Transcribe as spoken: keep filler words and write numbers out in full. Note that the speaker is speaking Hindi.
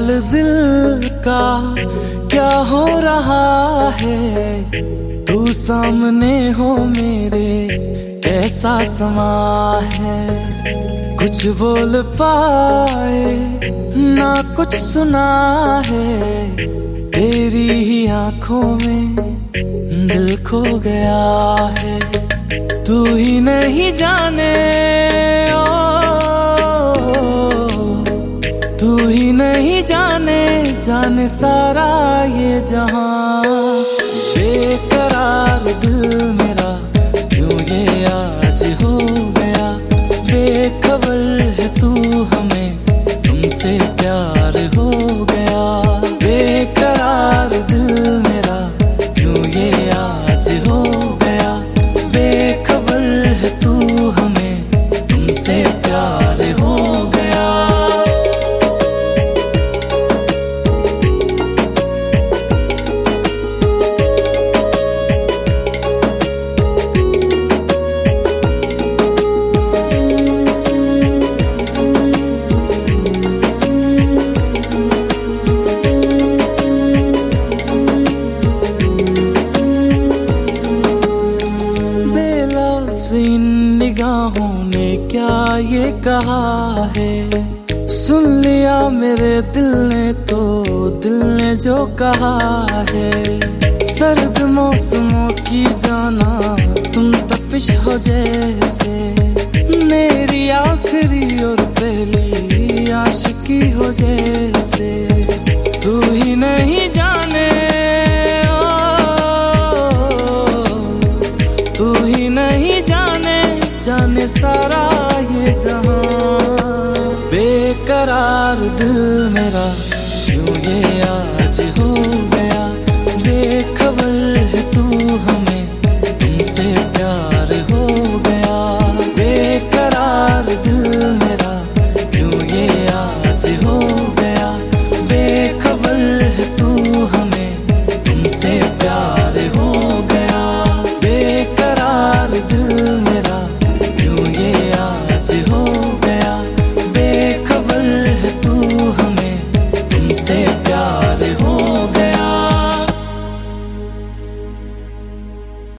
दिल का क्या हो रहा है, तू सामने हो मेरे कैसा समा है। कुछ बोल पाए ना कुछ सुना है, तेरी ही आंखों में दिल खो गया है। तू ही नहीं जाने ओ, तू ही नहीं जाने जाने सारा ये जहां। बेकरार दिल मेरा क्यों ये आज हो गया, बेखबर है तू हमें तुमसे प्यार हो गया। बेकरार दिल मेरा क्यों ये आज हो गया, बेखबर है तू हमें तुमसे प्यार हो गया। इन निगाहों ने क्या ये कहा है, सुन लिया मेरे दिल ने तो दिल ने जो कहा है। सर्द मौसमों की जाना तुम तपिश हो जैसे, मेरी आखिरी और पहली आशिकी हो जैसे। तू ही नहीं जाने तू ही नहीं जाने जाने सारा ये जहां। बेकरार दिल मेरा क्यों ये आज